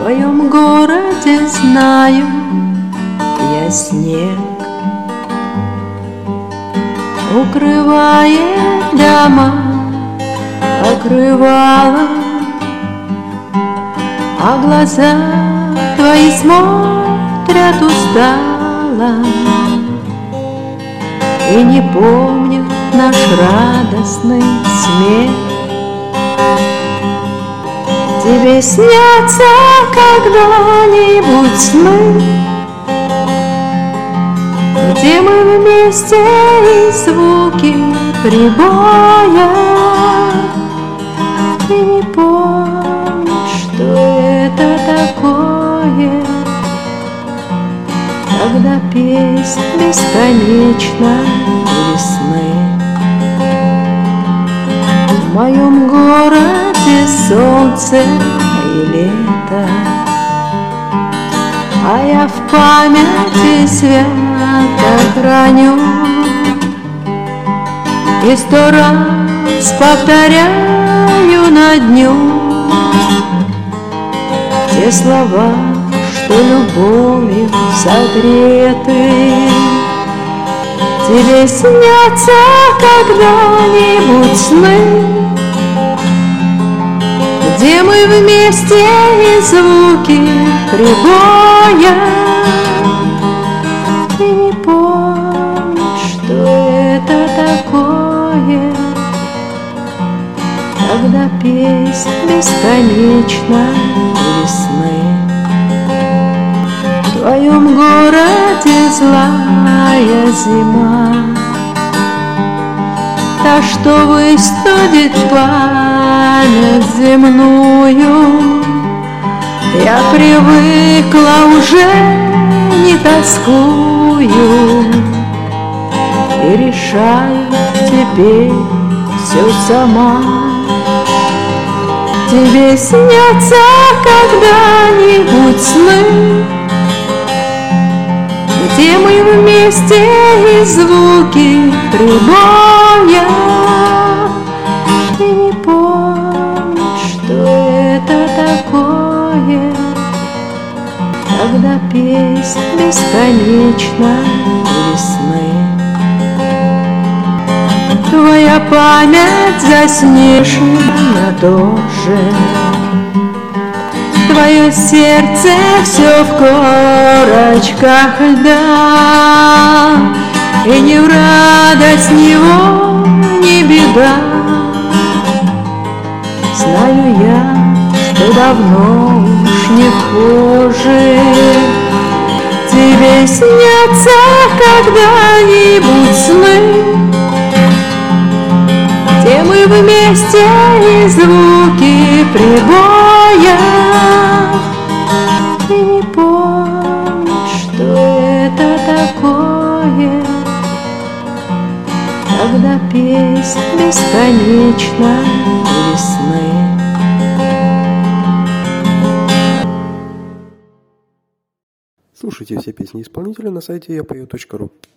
твоем городе знаю я снег, укрывает дома покрывалом, а глаза твои смотрят устало и не помнят наш радостный смех. Тебе снятся когда-нибудь сны, где мы вместе и звуки прибоя. Ты не помнишь, что это такое, когда песнь бесконечна весны. В моем городе солнце и лето, а я в памяти свято храню и 100 раз повторяю на дню те слова, что любовью согреты. Тебе снятся когда-нибудь сны, где мы вместе и звуки прибоя. Ты не помнишь, что это такое, когда песнь бесконечна весны. В твоем городе злая зима, та, что выстудит память земную. Я привыкла, уже не тоскую и решаю теперь все сама. Тебе снятся когда-нибудь сны, где мы вместе и звуки прибоя. Ты не помнишь, что это такое, когда песнь бесконечна весны. Твоя память заснежена тоже, твое сердце все в корочках льда, и ни в радость, ни в ни беда. Знаю я, что давно уж не хуже. Тебе снятся когда-нибудь сны, где мы вместе и звуки прибоя. Ты не помнишь, что это такое, когда песнь бесконечна весны. Слушайте все песни исполнителя на сайте yapою.ru.